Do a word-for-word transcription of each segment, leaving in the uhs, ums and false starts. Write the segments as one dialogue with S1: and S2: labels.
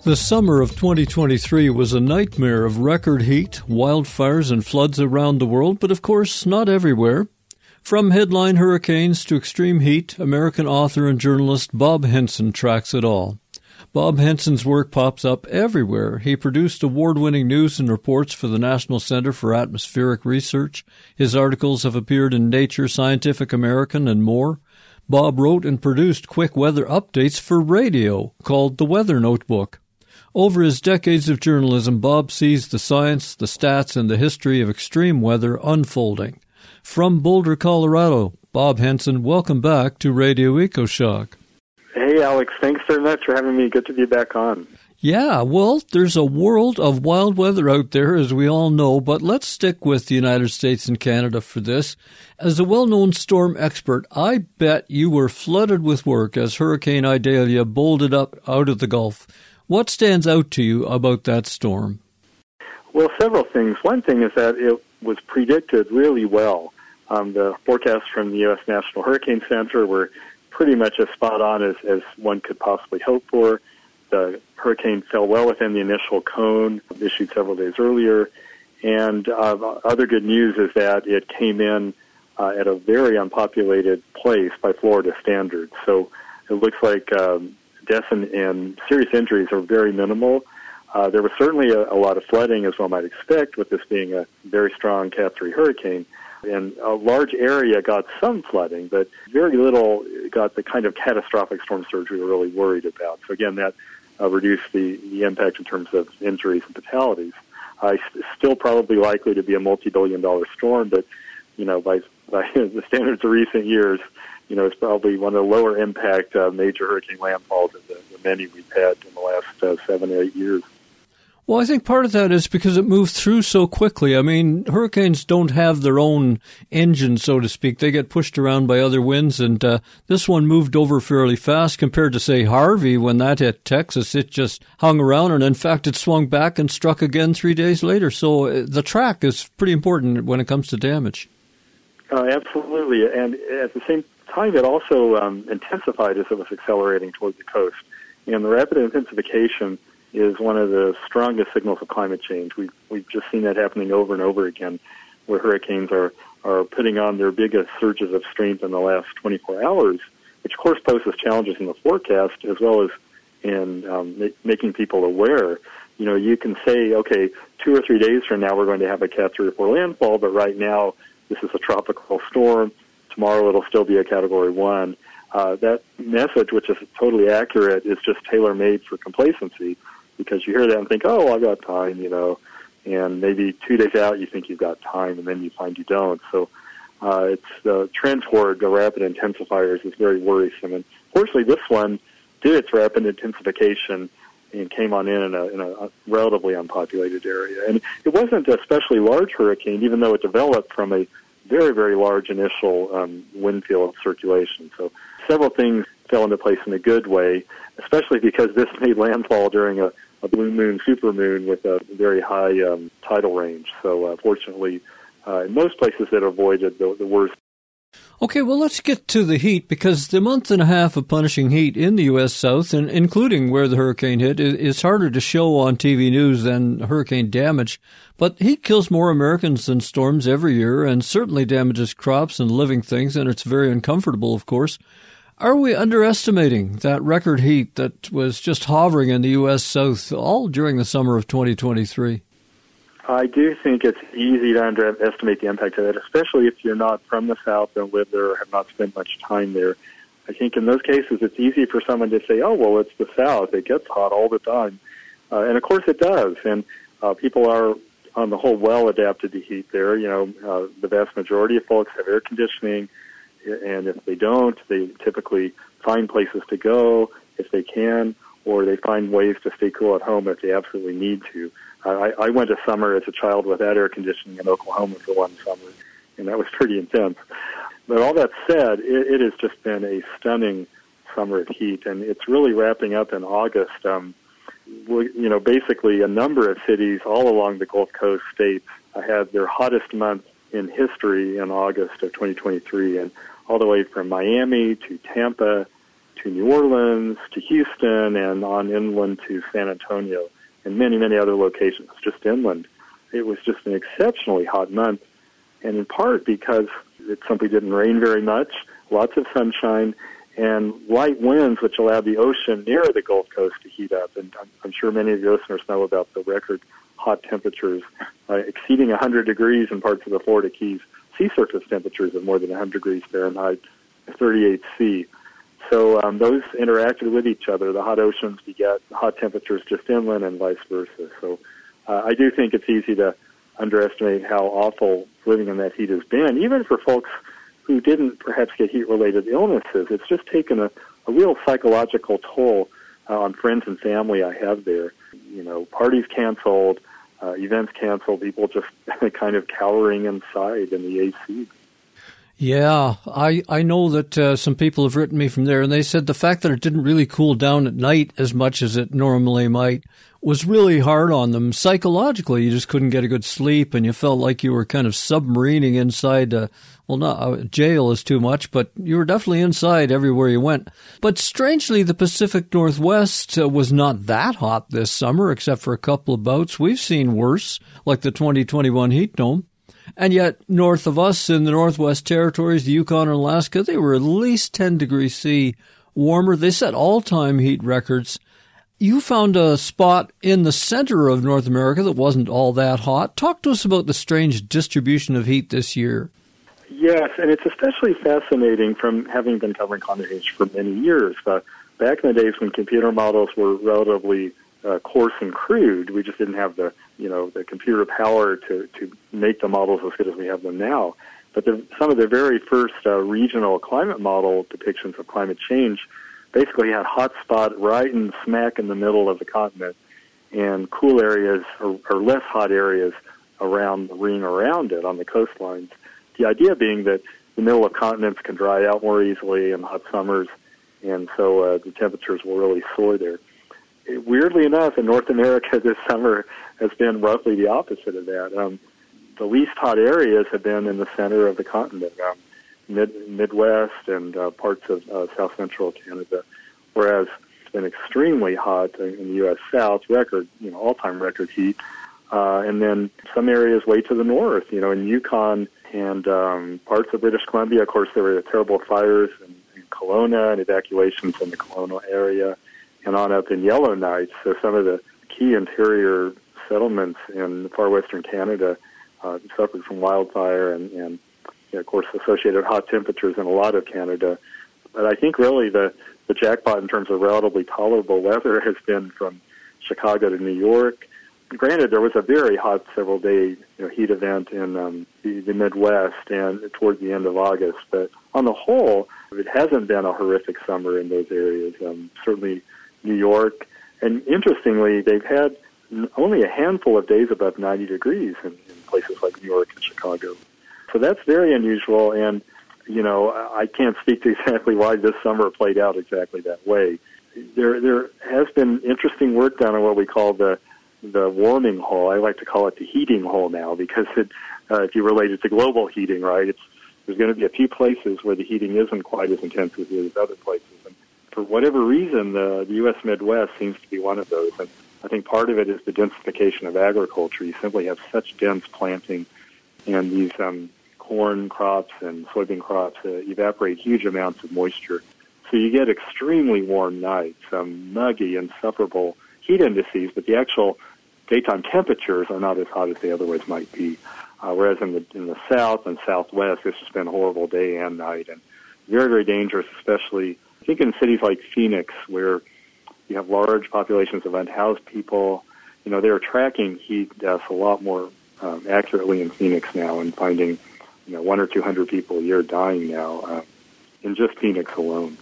S1: The summer of twenty twenty-three was a nightmare of record heat, wildfires, and floods around the world, but of course not everywhere. From headline hurricanes to extreme heat, American author and journalist Bob Henson tracks it all. Bob Henson's work pops up everywhere. He produced award-winning news and reports for the National Center for Atmospheric Research. His articles have appeared in Nature, Scientific American, and more. Bob wrote and produced quick weather updates for radio called The Weather Notebook. Over his decades of journalism, Bob sees the science, the stats, and the history of extreme weather unfolding. From Boulder, Colorado, Bob Henson, welcome back to Radio EcoShock.
S2: Hey, Alex, thanks very much for having me. Good to be back on.
S1: Yeah, well, there's a world of wild weather out there, as we all know, but let's stick with the United States and Canada for this. As a well-known storm expert, I bet you were flooded with work as Hurricane Idalia bolted up out of the Gulf. What stands out to you about that storm?
S2: Well, several things. One thing is that it was predicted really well. Um, the forecasts from the U S National Hurricane Center were pretty much as spot on as, as one could possibly hope for. The hurricane fell well within the initial cone issued several days earlier. And uh, other good news is that it came in uh, at a very unpopulated place by Florida standards. So it looks like um, deaths and, and serious injuries are very minimal. Uh, there was certainly a, a lot of flooding, as one might expect, with this being a very strong Cat three hurricane. And a large area got some flooding, but very little got the kind of catastrophic storm surge we were really worried about. So again, that uh, reduced the, the impact in terms of injuries and fatalities. Uh, it's still probably likely to be a multi-billion dollar storm, but, you know, by, by the standards of recent years, you know, it's probably one of the lower impact uh, major hurricane landfalls of the, the many we've had in the last uh, seven or eight years.
S1: Well, I think part of that is because it moved through so quickly. I mean, hurricanes don't have their own engine, so to speak. They get pushed around by other winds, and uh, this one moved over fairly fast compared to, say, Harvey. When that hit Texas, it just hung around, and in fact, it swung back and struck again three days later. So uh, the track is pretty important when it comes to damage.
S2: Uh, absolutely, and at the same time, it also um, intensified as it was accelerating toward the coast. And the rapid intensification is one of the strongest signals of climate change. We've, we've just seen that happening over and over again, where hurricanes are, are putting on their biggest surges of strength in the last twenty-four hours, which of course poses challenges in the forecast as well as in um, ma- making people aware. You know, you can say, okay, two or three days from now we're going to have a Cat three or four landfall, but right now this is a tropical storm. Tomorrow it'll still be a Category one. Uh, that message, which is totally accurate, is just tailor-made for complacency, because you hear that and think, oh, I've got time, you know, and maybe two days out you think you've got time, and then you find you don't. So uh, it's the trend toward the rapid intensifiers is very worrisome. And fortunately, this one did its rapid intensification and came on in in a, in a relatively unpopulated area. And it wasn't a especially large hurricane, even though it developed from a very, very large initial um, wind field circulation. So several things fell into place in a good way, especially because this made landfall during a, a blue moon, supermoon with a very high um, tidal range. So uh, fortunately, uh, in most places it avoided the, the worst.
S1: Okay, well, let's get to the heat, because the month and a half of punishing heat in the U S South, and including where the hurricane hit, is harder to show on T V news than hurricane damage. But heat kills more Americans than storms every year, and certainly damages crops and living things, and it's very uncomfortable, of course. Are we underestimating that record heat that was just hovering in the U S South all during the summer of twenty twenty-three?
S2: I do think it's easy to underestimate the impact of that, especially if you're not from the South, don't live there, or have not spent much time there. I think in those cases it's easy for someone to say, oh, well, it's the South. It gets hot all the time. Uh, and, of course, it does. And uh, people are, on the whole, well adapted to heat there. You know, uh, the vast majority of folks have air conditioning, and if they don't, they typically find places to go if they can, or they find ways to stay cool at home if they absolutely need to. I, I went a summer as a child without air conditioning in Oklahoma for one summer, and that was pretty intense. But all that said, it, it has just been a stunning summer of heat, and it's really wrapping up in August. Um, we, you know, basically a number of cities all along the Gulf Coast states had their hottest month in history in August of twenty twenty-three, and all the way from Miami to Tampa to New Orleans, to Houston, and on inland to San Antonio, and many, many other locations just inland. It was just an exceptionally hot month, and in part because it simply didn't rain very much, lots of sunshine, and light winds, which allowed the ocean near the Gulf Coast to heat up. And I'm, I'm sure many of your listeners know about the record hot temperatures uh, exceeding one hundred degrees in parts of the Florida Keys, sea surface temperatures of more than one hundred degrees Fahrenheit, thirty-eight C. So um, those interacted with each other. The hot oceans beget hot temperatures just inland and vice versa. So uh, I do think it's easy to underestimate how awful living in that heat has been, even for folks who didn't perhaps get heat-related illnesses. It's just taken a, a real psychological toll uh, on friends and family I have there. You know, parties canceled, uh, events canceled, people just kind of cowering inside in the A C.
S1: Yeah, I, I know that uh, some people have written me from there, and they said the fact that it didn't really cool down at night as much as it normally might was really hard on them. Psychologically, you just couldn't get a good sleep, and you felt like you were kind of submarining inside, uh, well, not uh, jail is too much, but you were definitely inside everywhere you went. But strangely, the Pacific Northwest uh, was not that hot this summer, except for a couple of bouts we've seen worse, like the twenty twenty-one heat dome. And yet, north of us in the Northwest Territories, the Yukon and Alaska, they were at least ten degrees C warmer. They set all-time heat records. You found a spot in the center of North America that wasn't all that hot. Talk to us about the strange distribution of heat this year.
S2: Yes, and it's especially fascinating from having been covering climate change for many years. Uh, back in the days when computer models were relatively uh, coarse and crude, we just didn't have the you know, the computer power to, to make the models as good as we have them now. But the, some of the very first uh, regional climate model depictions of climate change basically had hot spot right in smack in the middle of the continent and cool areas or, or less hot areas around the ring around it on the coastlines. The idea being that the middle of continents can dry out more easily in hot summers, and so uh, the temperatures will really soar there. Weirdly enough, in North America this summer has been roughly the opposite of that. Um, the least hot areas have been in the center of the continent, um, mid, Midwest and uh, parts of uh, South Central Canada, whereas it's been extremely hot in the U S South, record, you know, all-time record heat. Uh, and then some areas way to the north, you know, in Yukon and um, parts of British Columbia. Of course, there were terrible fires in, in Kelowna and evacuations in the Kelowna area, and on up in Yellowknife. So some of the key interior settlements in far western Canada uh, suffered from wildfire and, and you know, of course, associated hot temperatures in a lot of Canada. But I think really the, the jackpot in terms of relatively tolerable weather has been from Chicago to New York. Granted, there was a very hot several-day you know, heat event in um, the, the Midwest and towards the end of August. But on the whole, it hasn't been a horrific summer in those areas. Um, certainly New York. And interestingly, they've had only a handful of days above ninety degrees in, in places like New York and Chicago. So that's very unusual, and, you know, I can't speak to exactly why this summer played out exactly that way. There there has been interesting work done on what we call the the warming hole. I like to call it the heating hole now, because it, uh, if you relate it to global heating, right, it's, there's going to be a few places where the heating isn't quite as intense as it is other places. And for whatever reason, the, the U S Midwest seems to be one of those. And I think part of it is the densification of agriculture. You simply have such dense planting, and these um, corn crops and soybean crops uh, evaporate huge amounts of moisture. So you get extremely warm nights, um, muggy, insufferable heat indices, but the actual daytime temperatures are not as hot as they otherwise might be. Uh, whereas in the in the south and southwest, it's just been a horrible day and night, and very, very dangerous, especially, I think, in cities like Phoenix, where you have large populations of unhoused people. You know, they're tracking heat deaths a lot more um, accurately in Phoenix now, and finding, you know, one or two hundred people a year dying now uh, in just Phoenix alone.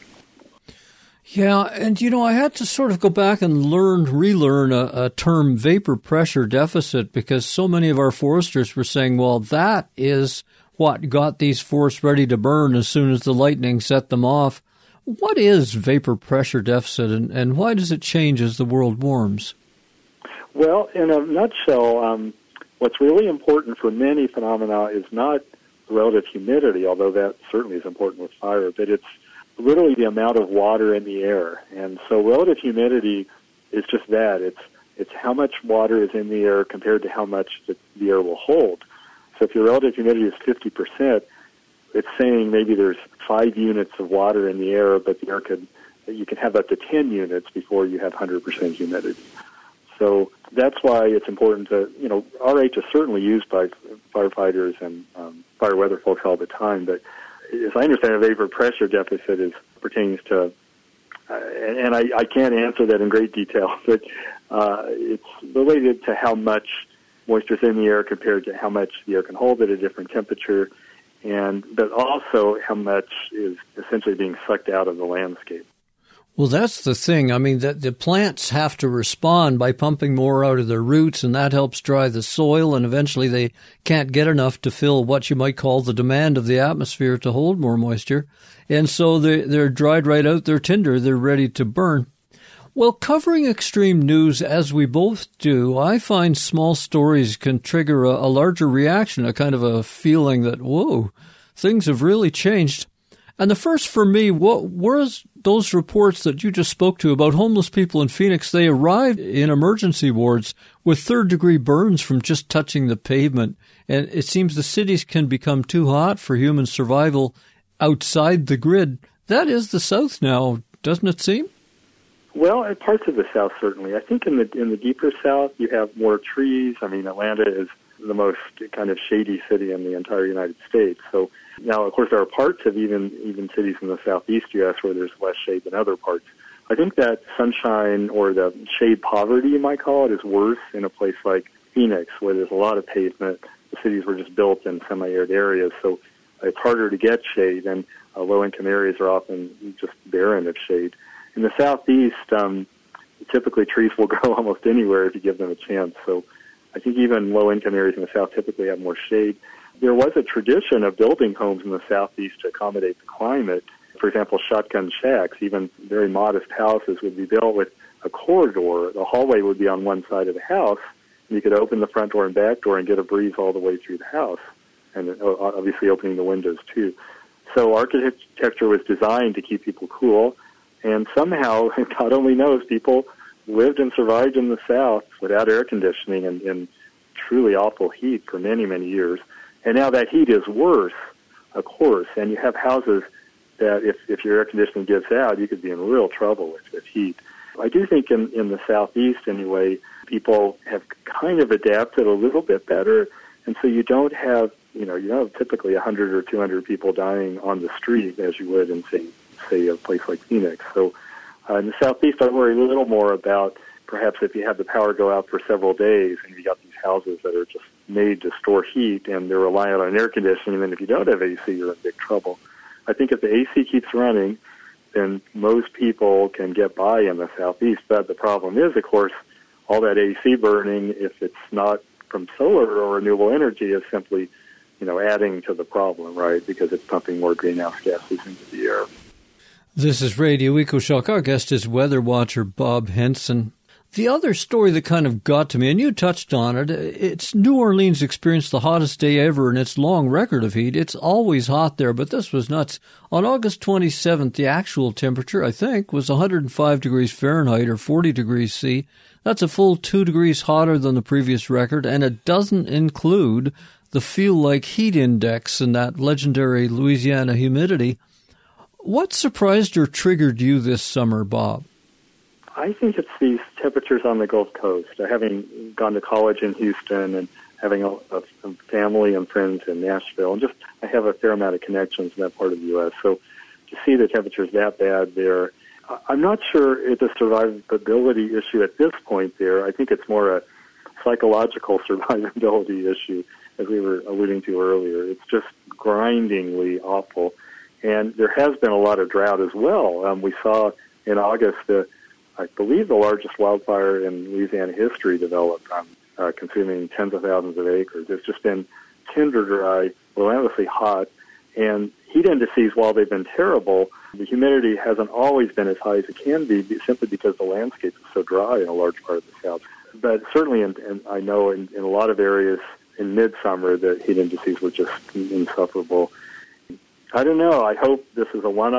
S1: Yeah, and, you know, I had to sort of go back and learn, relearn a, a term, vapor pressure deficit, because so many of our foresters were saying, well, that is what got these forests ready to burn as soon as the lightning set them off. What is vapor pressure deficit, and, and why does it change as the world warms?
S2: Well, in a nutshell, um, what's really important for many phenomena is not relative humidity, although that certainly is important with fire, but it's literally the amount of water in the air. And so relative humidity is just that. It's it's how much water is in the air compared to how much the, the air will hold. So if your relative humidity is fifty percent, it's saying maybe there's five units of water in the air, but the air could, you can have up to ten units before you have one hundred percent humidity. So that's why it's important to, you know, R H is certainly used by firefighters and um, fire weather folks all the time, but as I understand it, vapor pressure deficit is pertains to, uh, and, and I, I can't answer that in great detail, but uh, it's related to how much moisture is in the air compared to how much the air can hold at a different temperature, and but also how much is essentially being sucked out of the landscape.
S1: Well, that's the thing. I mean, that the plants have to respond by pumping more out of their roots, and that helps dry the soil, and eventually they can't get enough to fill what you might call the demand of the atmosphere to hold more moisture. And so they, they're dried right out, they're tinder, they're ready to burn. Well, covering extreme news, as we both do, I find small stories can trigger a, a larger reaction, a kind of a feeling that, whoa, things have really changed. And the first for me, what were those reports that you just spoke to about homeless people in Phoenix? They arrived in emergency wards with third-degree burns from just touching the pavement. And it seems the cities can become too hot for human survival outside the grid. That is the South now, doesn't it seem?
S2: Well, in parts of the South, certainly. I think in the in the deeper South, you have more trees. I mean, Atlanta is the most kind of shady city in the entire United States. So now, of course, there are parts of even even cities in the southeast U S where there's less shade than other parts. I think that sunshine, or the shade poverty, you might call it, is worse in a place like Phoenix, where there's a lot of pavement. The cities were just built in semi-arid areas, so it's harder to get shade, and uh, low-income areas are often just barren of shade. In the southeast, um, typically trees will grow almost anywhere if you give them a chance. So I think even low-income areas in the South typically have more shade. There was a tradition of building homes in the southeast to accommodate the climate. For example, shotgun shacks, even very modest houses, would be built with a corridor. The hallway would be on one side of the house, and you could open the front door and back door and get a breeze all the way through the house, and obviously opening the windows too. So architecture was designed to keep people cool. And somehow, God only knows, people lived and survived in the South without air conditioning and in truly awful heat for many, many years. And now that heat is worse, of course, and you have houses that if, if your air conditioning gives out, you could be in real trouble with, with heat. I do think in, in the Southeast, anyway, people have kind of adapted a little bit better, and so you don't have, you know, you don't have typically one hundred or two hundred people dying on the street as you would in, say, say a place like Phoenix. So uh, in the Southeast, I worry a little more about perhaps if you have the power go out for several days and you got these houses that are just made to store heat and they're reliant on air conditioning, and then if you don't have A C, you're in big trouble. I think if the A C keeps running, then most people can get by in the Southeast. But the problem is, of course, all that A C burning, if it's not from solar or renewable energy, is simply, you know, adding to the problem, right? Because it's pumping more greenhouse gases into the air.
S1: This is Radio EcoShock. Our guest is weather watcher Bob Henson. The other story that kind of got to me, and you touched on it, it's New Orleans experienced the hottest day ever in its long record of heat. It's always hot there, but this was nuts. On August twenty-seventh, the actual temperature, I think, was one hundred five degrees Fahrenheit or forty degrees C. That's a full two degrees hotter than the previous record, and it doesn't include the feel-like heat index and that legendary Louisiana humidity. What surprised or triggered you this summer, Bob?
S2: I think it's these temperatures on the Gulf Coast. Having gone to college in Houston and having a, a family and friends in Nashville, and just I have a fair amount of connections in that part of the U S. So to see the temperatures that bad there, I'm not sure it's a survivability issue at this point there. I think it's more a psychological survivability issue, as we were alluding to earlier. It's just grindingly awful. And there has been a lot of drought as well. Um, we saw in August, the, I believe, the largest wildfire in Louisiana history developed, um, uh, consuming tens of thousands of acres. It's just been tinder dry, relentlessly hot, and heat indices, while they've been terrible, the humidity hasn't always been as high as it can be, simply because the landscape is so dry in a large part of the South. But certainly, in, in, I know in, in a lot of areas in midsummer, the heat indices were just insufferable. I don't know. I hope this is a one-off.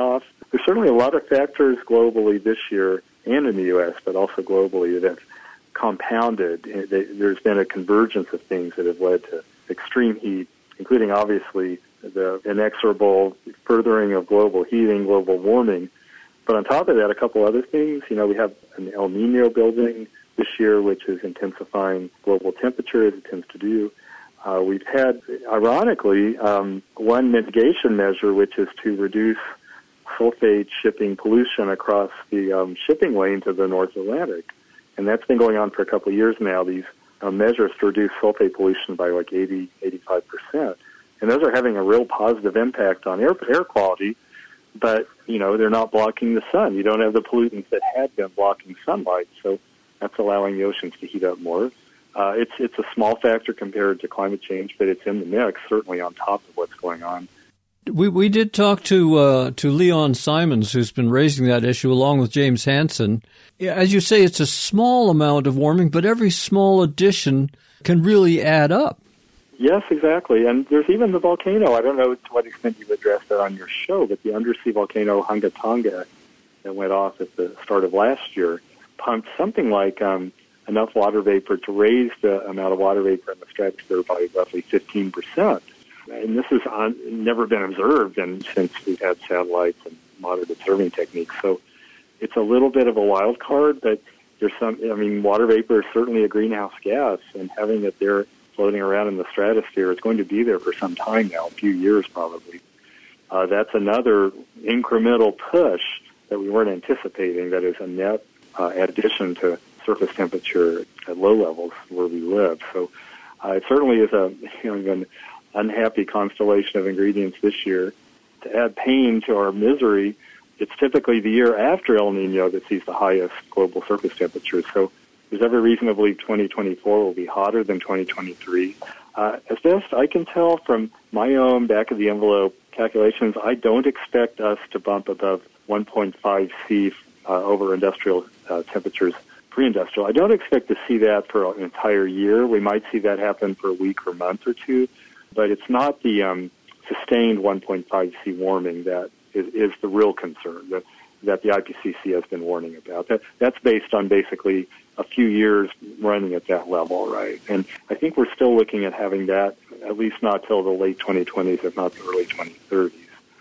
S2: there's certainly a lot of factors globally this year and in the U S, but also globally, that have compounded. There's been a convergence of things that have led to extreme heat, including obviously the inexorable furthering of global heating, global warming. But on top of that, a couple other things. You know, we have an El Nino building this year, which is intensifying global temperature as it tends to do. Uh, we've had, ironically, um, one mitigation measure, which is to reduce sulfate shipping pollution across the um, shipping lanes of the North Atlantic. And that's been going on for a couple of years now, these uh, measures to reduce sulfate pollution by like eighty, eighty-five percent. And those are having a real positive impact on air, air quality, but, you know, they're not blocking the sun. You don't have the pollutants that had been blocking sunlight, so that's allowing the oceans to heat up more. Uh, it's it's a small factor compared to climate change, but it's in the mix, certainly on top of what's going on.
S1: We we did talk to uh, to Leon Simons, who's been raising that issue along with James Hansen. As you say, it's a small amount of warming, but every small addition can really add up.
S2: Yes, exactly. And there's even the volcano. I don't know to what extent you've addressed that on your show, but the undersea volcano Hunga Tonga that went off at the start of last year pumped something like um, enough water vapor to raise the amount of water vapor in the stratosphere by roughly fifteen percent. And this has on, never been observed in, since we've had satellites and modern observing techniques. So it's a little bit of a wild card, but there's some, I mean, water vapor is certainly a greenhouse gas, and having it there floating around in the stratosphere is going to be there for some time now, a few years probably. Uh, that's another incremental push that we weren't anticipating, that is a net uh, addition to surface temperature at low levels where we live. So uh, it certainly is a, you know, an unhappy constellation of ingredients this year. To add pain to our misery, it's typically the year after El Nino that sees the highest global surface temperatures. So there's every reason to believe twenty twenty-four will be hotter than twenty twenty-three. Uh, as best I can tell from my own back-of-the-envelope calculations, I don't expect us to bump above one point five C uh, over industrial uh, temperatures, pre-industrial. I don't expect to see that for an entire year. We might see that happen for a week or month or two, but it's not the um, sustained one point five C warming that is, is the real concern that, that the I P C C has been warning about. That, that's based on basically a few years running at that level, right? And I think we're still looking at having that at least not till the late twenty twenties, if not the early twenty thirties.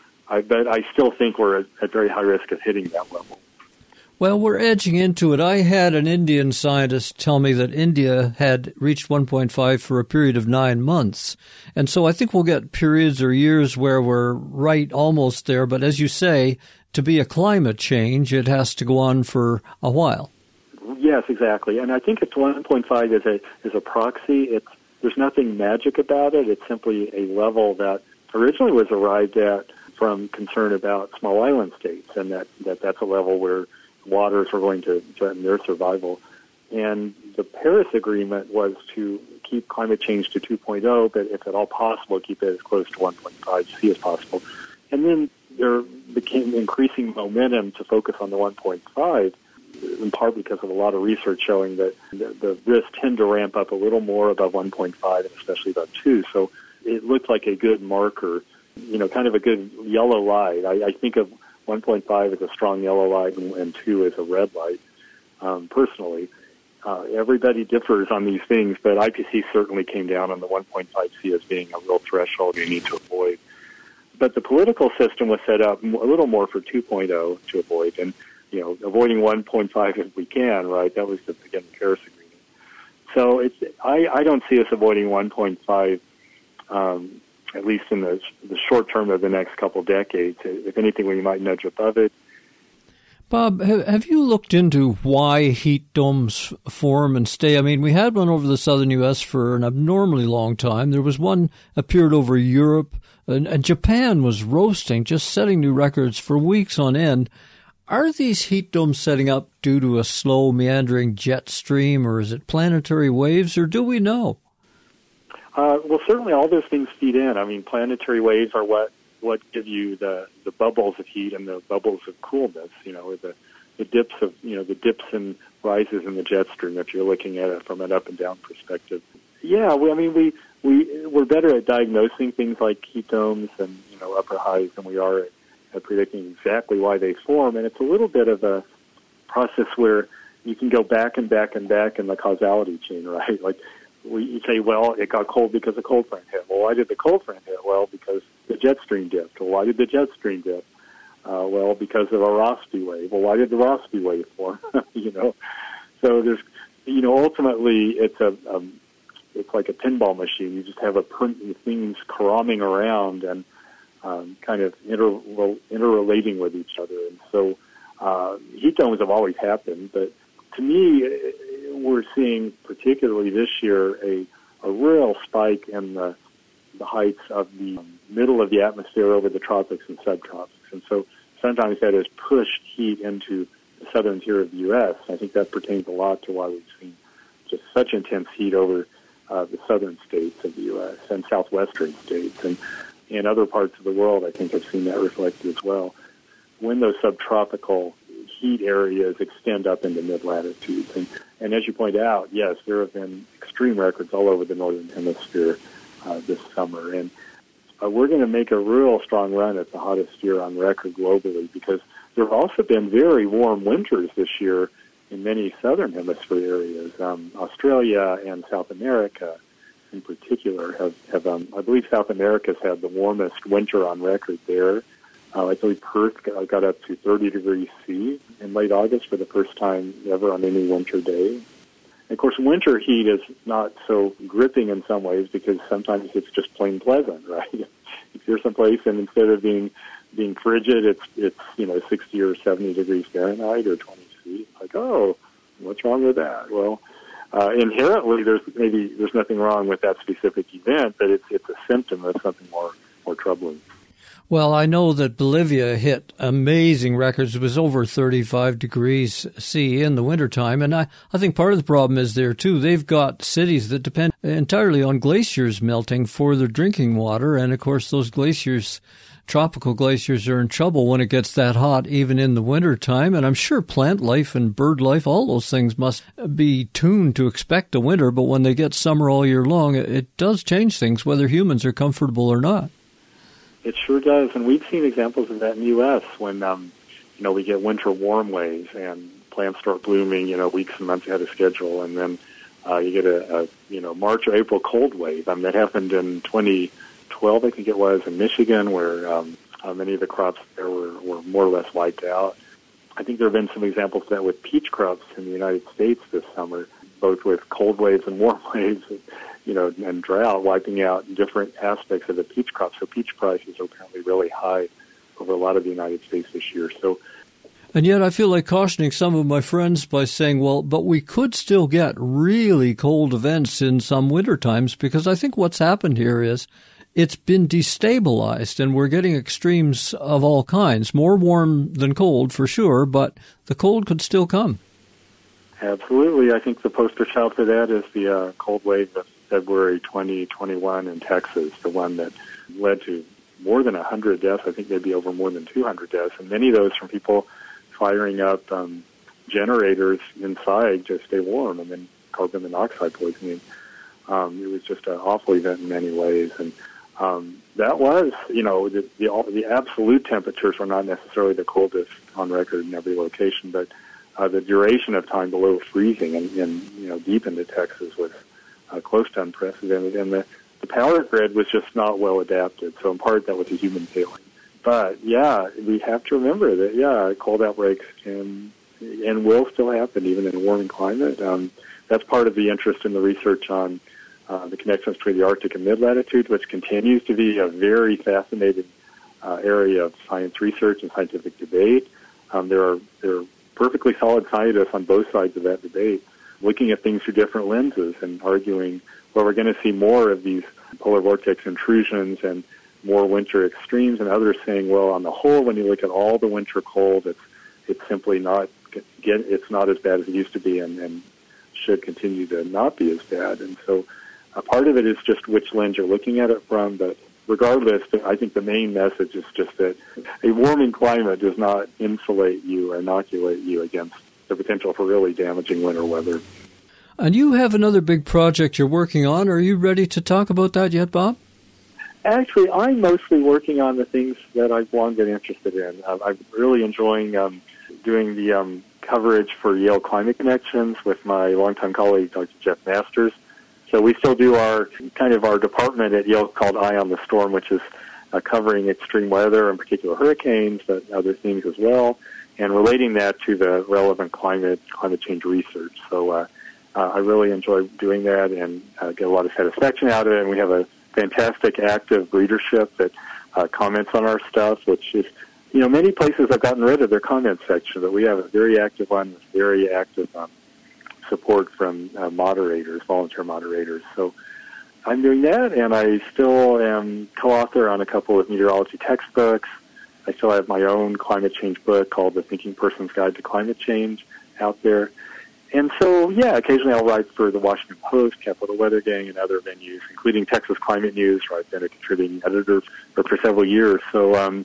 S2: I bet I still think we're at, at very high risk of hitting that level.
S1: Well, we're edging into it. I had an Indian scientist tell me that India had reached one point five for a period of nine months. And so I think we'll get periods or years where we're right almost there. But as you say, to be a climate change, it has to go on for a while.
S2: Yes, exactly. And I think it's one point five is a is a proxy. It's there's nothing magic about it. It's simply a level that originally was arrived at from concern about small island states, and that, that that's a level where waters are going to threaten their survival. And the Paris Agreement was to keep climate change to two point oh, but if at all possible, keep it as close to one point five C as possible. And then there became increasing momentum to focus on the one point five, in part because of a lot of research showing that the, the risks tend to ramp up a little more above one point five and especially above two. So it looked like a good marker, you know, kind of a good yellow light. I, I think of one point five as a strong yellow light and, and two as a red light, um, personally. Uh, everybody differs on these things, but I P C C certainly came down on the one point five C as being a real threshold you need to avoid. But the political system was set up a little more for two point oh to avoid, and, you know, avoiding one point five if we can, right? That was, the, again, the Paris Agreement. So it's, I, I don't see us avoiding one point five, um, at least in the, the short term of the next couple decades. If anything, we might nudge above it.
S1: Bob, have you looked into why heat domes form and stay? I mean, we had one over the southern U S for an abnormally long time. There was one appeared over Europe, and, and Japan was roasting, just setting new records for weeks on end. Are these heat domes setting up due to a slow meandering jet stream, or is it planetary waves, or do we know?
S2: Uh, well, certainly all those things feed in. I mean, planetary waves are what, what give you the, the bubbles of heat and the bubbles of coolness, you know, the, the dips of, you know, the dips and rises in the jet stream if you're looking at it from an up and down perspective. Yeah, we, I mean, we, we, we're better at diagnosing things like heat domes and, you know, upper highs than we are at, at predicting exactly why they form. And it's a little bit of a process where you can go back and back and back in the causality chain, right? Like we you say, well, it got cold because the cold front hit. Well, why did the cold front hit? Well, because the jet stream dipped. Well, why did the jet stream dip? Uh, well, because of a Rossby wave. Well, why did the Rossby wave form? you know, so there's, you know, ultimately it's a, um, it's like a pinball machine. You just have a things cramming around and um, kind of inter interrelating with each other. And so uh, heat domes have always happened, but to me, we're seeing particularly this year a a real spike in the the heights of the middle of the atmosphere over the tropics and subtropics. And so sometimes that has pushed heat into the southern tier of the U S I think that pertains a lot to why we've seen just such intense heat over uh, the southern states of the U S and southwestern states. And in other parts of the world, I think I've seen that reflected as well. When those subtropical heat areas extend up into mid-latitudes. And, and as you point out, yes, there have been extreme records all over the northern hemisphere uh, this summer. And Uh, we're going to make a real strong run at the hottest year on record globally because there have also been very warm winters this year in many southern hemisphere areas. Um, Australia and South America in particular have, have um, I believe South America's had the warmest winter on record there. Uh, I believe Perth got, got up to thirty degrees C in late August for the first time ever on any winter day. Of course, winter heat is not so gripping in some ways because sometimes it's just plain pleasant, right? If you're someplace and instead of being being frigid, it's it's you know sixty or seventy degrees Fahrenheit or twenty C. Like, oh, what's wrong with that? Well, uh, inherently, there's maybe there's nothing wrong with that specific event, but it's it's a symptom of something more more troubling.
S1: Well, I know that Bolivia hit amazing records. It was over thirty-five degrees C in the wintertime. And I, I think part of the problem is there, too. They've got cities that depend entirely on glaciers melting for their drinking water. And, of course, those glaciers, tropical glaciers, are in trouble when it gets that hot, even in the wintertime. And I'm sure plant life and bird life, all those things must be tuned to expect a winter. But when they get summer all year long, it, it does change things, whether humans are comfortable or not.
S2: It sure does, and we've seen examples of that in the U S when, um, you know, we get winter warm waves and plants start blooming, you know, weeks and months ahead of schedule, and then uh, you get a, a, you know, March or April cold wave. I mean, that happened in twenty twelve, I think it was, in Michigan, where um, uh, many of the crops there were, were more or less wiped out. I think there have been some examples of that with peach crops in the United States this summer, both with cold waves and warm waves. You know, and drought wiping out different aspects of the peach crop. So peach prices are apparently really high over a lot of the United States this year. So,
S1: and yet I feel like cautioning some of my friends by saying, well, but we could still get really cold events in some winter times, because I think what's happened here is it's been destabilized and we're getting extremes of all kinds, more warm than cold for sure, but the cold could still come.
S2: Absolutely. I think the poster child for that is the uh, cold wave of February twenty twenty-one in Texas, the one that led to more than one hundred deaths, I think maybe over more than two hundred deaths, and many of those from people firing up um, generators inside to stay warm, and then carbon monoxide poisoning. Um, it was just an awful event in many ways, and um, that was, you know, the, the, the absolute temperatures were not necessarily the coldest on record in every location, but uh, the duration of time below freezing and, and you know, deep into Texas was Uh, close to unprecedented, and the, the power grid was just not well adapted. So in part, that was a human failing. But yeah, we have to remember that yeah, cold outbreaks can and will still happen even in a warming climate. Um, that's part of the interest in the research on uh, the connections between the Arctic and mid-latitude, which continues to be a very fascinating uh, area of science research and scientific debate. Um, there are there are perfectly solid scientists on both sides of that debate, looking at things through different lenses and arguing, well, we're going to see more of these polar vortex intrusions and more winter extremes, and others saying, well, on the whole, when you look at all the winter cold, it's it's simply not get it's not as bad as it used to be, and, and should continue to not be as bad. And so, a part of it is just which lens you're looking at it from. But regardless, I think the main message is just that a warming climate does not insulate you or inoculate you against the potential for really damaging winter weather.
S1: And you have another big project you're working on. Are you ready to talk about that yet, Bob?
S2: Actually, I'm mostly working on the things that I've long been interested in. Uh, I'm really enjoying um, doing the um, coverage for Yale Climate Connections with my longtime colleague, Doctor Jeff Masters. So we still do our kind of our department at Yale called Eye on the Storm, which is uh, covering extreme weather, in particular hurricanes, but other things as well, and relating that to the relevant climate climate change research. So uh, uh, I really enjoy doing that and uh, get a lot of satisfaction out of it. And we have a fantastic active readership that uh, comments on our stuff, which is, you know, many places have gotten rid of their comment section, but we have a very active one with very active um, support from uh, moderators, volunteer moderators. So I'm doing that, and I still am co-author on a couple of meteorology textbooks. I still have my own climate change book called The Thinking Person's Guide to Climate Change out there. And so, yeah, occasionally I'll write for the Washington Post, Capital Weather Gang, and other venues, including Texas Climate News, where I've been a contributing editor for, for several years. So um,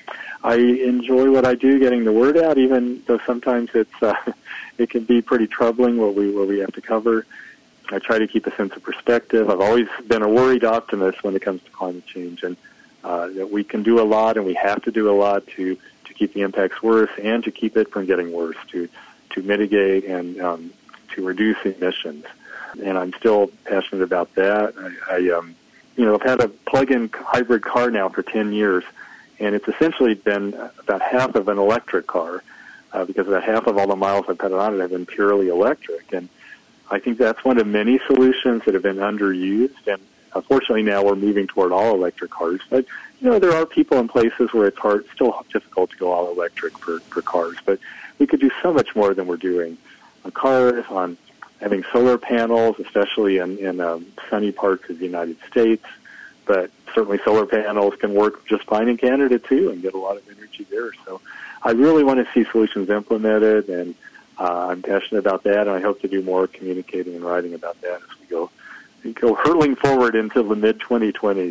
S2: I enjoy what I do, getting the word out, even though sometimes it's uh, it can be pretty troubling what we what we have to cover. I try to keep a sense of perspective. I've always been a worried optimist when it comes to climate change, and uh, that we can do a lot, and we have to do a lot to, to keep the impacts worse and to keep it from getting worse, to to mitigate and um, to reduce emissions. And I'm still passionate about that. I, I um, you know, I've had a plug-in hybrid car now for ten years, and it's essentially been about half of an electric car, uh, because about half of all the miles I've put on it have been purely electric. And I think that's one of many solutions that have been underused. And unfortunately now we're moving toward all electric cars. But, you know, there are people in places where it's hard, still difficult to go all electric for, for cars. But we could do so much more than we're doing on cars, on having solar panels, especially in, in um, sunny parts of the United States. But certainly solar panels can work just fine in Canada, too, and get a lot of energy there. So I really want to see solutions implemented, and uh, I'm passionate about that, and I hope to do more communicating and writing about that as we go, we go hurtling forward into the mid twenty twenties.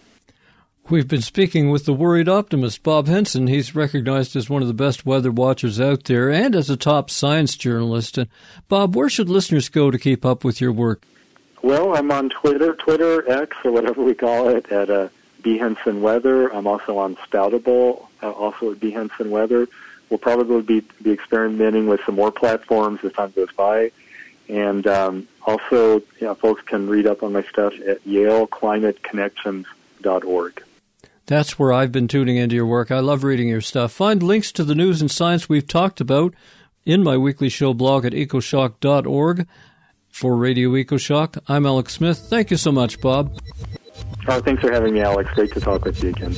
S1: We've been speaking with the worried optimist, Bob Henson. He's recognized as one of the best weather watchers out there and as a top science journalist. And Bob, where should listeners go to keep up with your work?
S2: Well, I'm on Twitter, Twitter, X, or whatever we call it, at uh, B. Henson Weather. I'm also on Spoutable, uh, also at B. Henson Weather. We'll probably be, be experimenting with some more platforms as time goes by. And um, also, you know, folks can read up on my stuff at Yale Climate Connections dot org.
S1: That's where I've been tuning into your work. I love reading your stuff. Find links to the news and science we've talked about in my weekly show blog at ecoshock dot org. For Radio EcoShock, I'm Alex Smith. Thank you so much, Bob.
S2: Oh, thanks for having me, Alex. Great to talk with you again.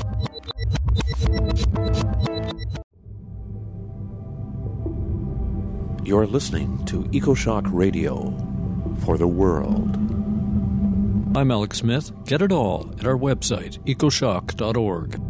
S3: You're listening to EcoShock Radio for the world.
S1: I'm Alex Smith. Get it all at our website, ecoshock dot org.